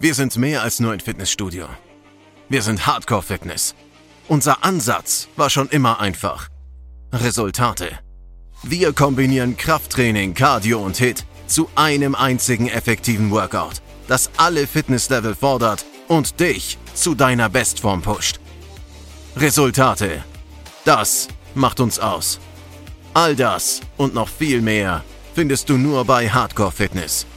Wir sind mehr als nur ein Fitnessstudio. Wir sind Hardcore Fitness. Unser Ansatz war schon immer einfach. Resultate. Wir kombinieren Krafttraining, Cardio und HIIT zu einem einzigen effektiven Workout, das alle Fitnesslevel fordert und dich zu deiner Bestform pusht. Resultate. Das macht uns aus. All das und noch viel mehr findest du nur bei Hardcore Fitness.